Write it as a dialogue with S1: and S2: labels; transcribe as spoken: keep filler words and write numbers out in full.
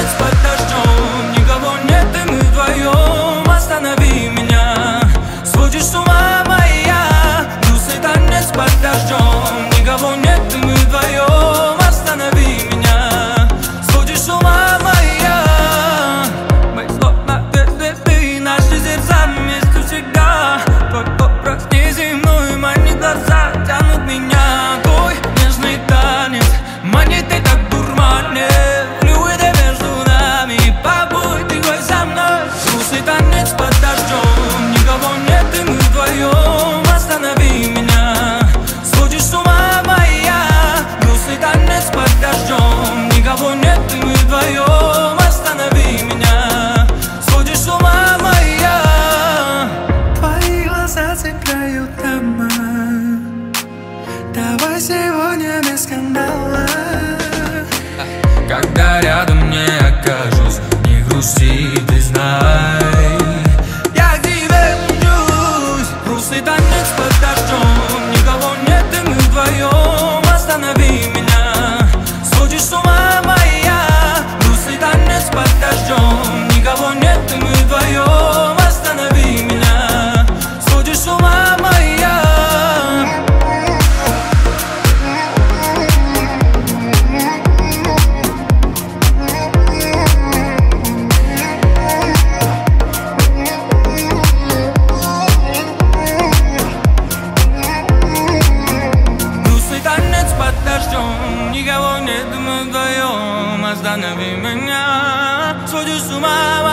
S1: танец под дождем, никого нет, и мы вдвоем. Останови меня, сводишь с ума моя. Грустный танец под дождем, никого нет, и мы вдвоем. Останови меня, сводишь с ума моя. Мы словно две звезды, наши сердца вместе всегда. Твой образ неземной манит глаза, тянут меня. Твой нежный танец манит и так дурманит. Флюиды между нами, побудь игрой со мной. Грустный танец под дождем, никого нет, и мы вдвоем. Останови меня, сводишь с ума моя. Грустный танец под дождем, никого нет, и мы вдвоем. Останови меня, сводишь с ума моя.
S2: Твои глаза цепляют дома. Давай сегодня без скандала.
S1: Когда рядом не окажусь, не грусти, ты знай, я к тебе ждусь. Грустный танец под дождем, никого нет, и мы вдвоем. Останови меня, сводишь с ума моя. Грустный танец под дождем, никого нет, и мы вдвоем. Останови меня, сводишь с ума моя. Никого нет, мы вдвоем. Останови меня, сводишь с ума.